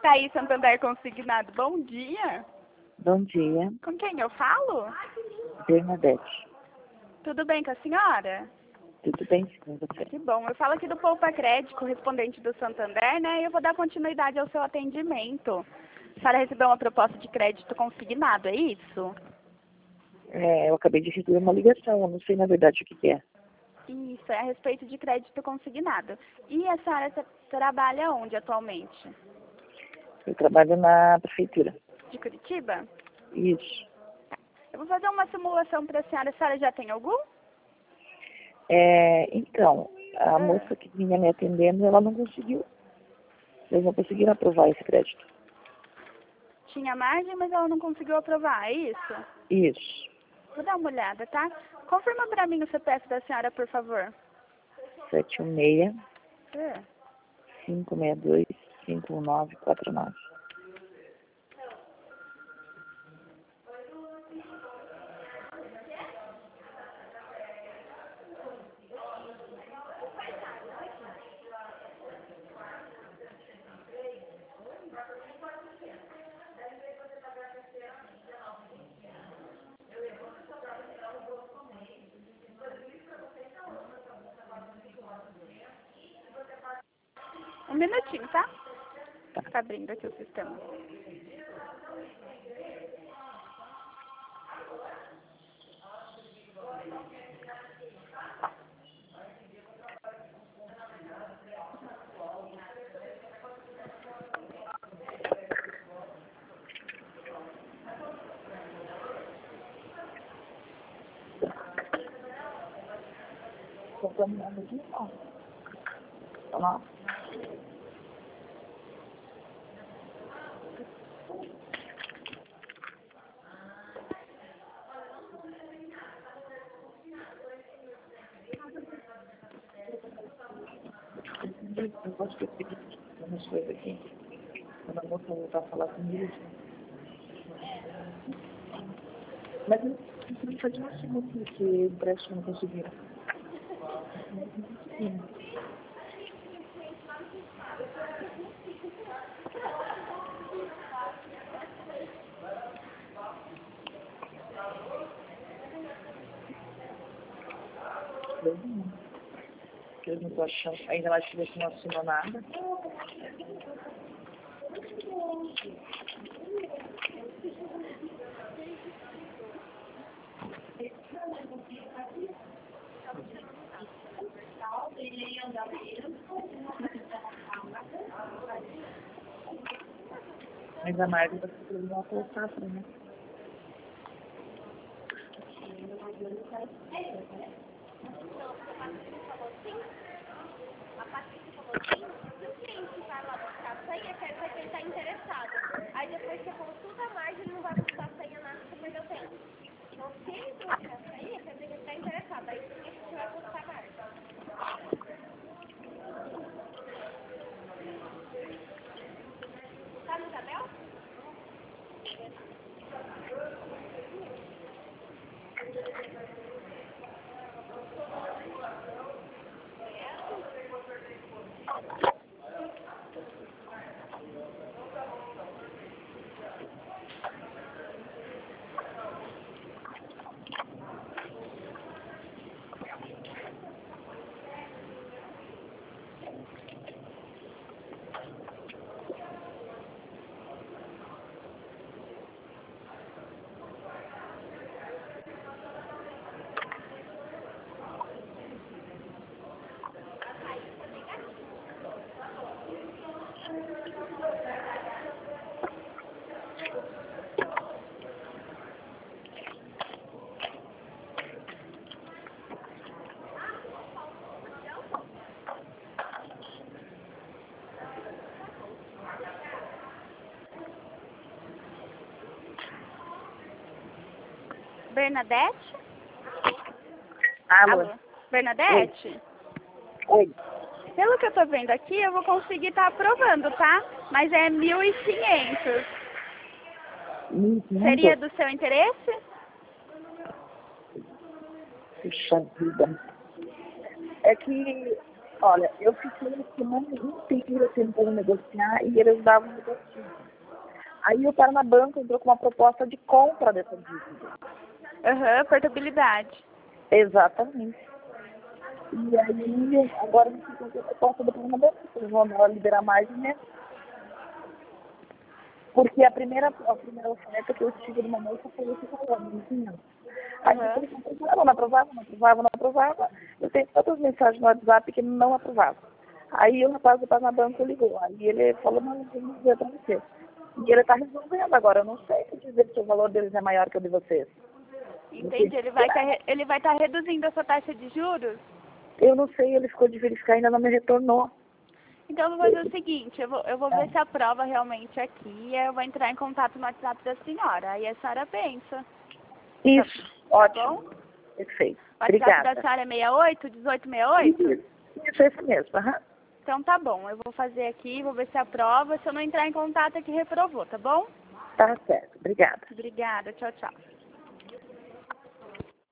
Thaís Santander Consignado, bom dia. Bom dia, Com quem eu falo? Bernadette. Tudo bem com a senhora? Tudo bem com você? Que bom. Eu falo aqui do Poupa Crédito, correspondente do Santander, né? E eu vou dar continuidade ao seu atendimento. A senhora recebeu uma proposta de crédito consignado, é isso? Eu acabei de receber uma ligação, eu não sei na verdade o que é. Isso, é a respeito de crédito consignado. E a senhora trabalha onde atualmente? Eu trabalho na prefeitura. De Curitiba? Isso. Eu vou fazer uma simulação para a senhora. A senhora já tem algum? Então, a moça que vinha me atendendo, ela não conseguiu. Eles não conseguiram aprovar esse crédito. Tinha margem, mas ela não conseguiu aprovar, é isso? Isso. Vou dar uma olhada, tá? Confirma para mim o CPF da senhora, por favor. 716 É. 562 51949. Um minutinho, tá? Tá abrindo aqui o sistema. Compramos nada aqui? Não. Tá lá. Eu gosto de pedir umas coisas aqui. Quando a moça voltar a falar comigo. Mas eu não faz uma semana que o empréstimo não conseguiram. Eu não tô achando, ainda mais que você não assinou nada. Mas a Marta vai ter que voltar para mim. A Patrícia falou assim, se o cliente vai lá buscar a senha, quer dizer que ele está interessado. Aí depois que você falou tudo a mais, ele não vai buscar a senha nada, você perdeu tempo. Então, se ele buscar a senha, quer dizer que ele está interessado. Aí sim a gente vai buscar a marca. Tá no Isabel? Bernadette? Alô? Bernadette? Oi. Pelo que eu tô vendo aqui, eu vou conseguir estar aprovando, tá? Mas é 1.500. Seria do seu interesse? Puxa vida. É que, olha, eu fiquei uma semana inteira tentando como negociar e eles davam um negócio. Aí o Paranabanco entrou com uma proposta de compra dessa dívida. Aham, portabilidade. Exatamente. E aí, agora não sei se a proposta do Paranabanco, eles vão liberar mais dinheiro. Porque a primeira oferta que eu tive de uma moça foi esse valor, não tinha. Aí depois não aprovava. Eu tenho tantas mensagens no WhatsApp que não aprovava. Aí o rapaz do Paranabanco ligou. Aí ele falou, não, não vou dizer pra você. E ele está resolvendo agora. Eu não sei dizer se o valor deles é maior que o de vocês. Entendi. Ele vai estar reduzindo a sua taxa de juros? Eu não sei, ele ficou de verificar e ainda não me retornou. Então eu vou fazer o seguinte, eu vou ver se aprova realmente aqui e eu vou entrar em contato no WhatsApp da senhora. Aí a senhora pensa. Isso, Tá ótimo. bom? Perfeito. O WhatsApp Obrigada. da senhora é 68, 1868? Isso, esse mesmo. Aham. Então tá bom, eu vou fazer aqui, vou ver se aprova. Se eu não entrar em contato aqui, reprovou, tá bom? Tá certo. Obrigada. Obrigada, tchau, tchau.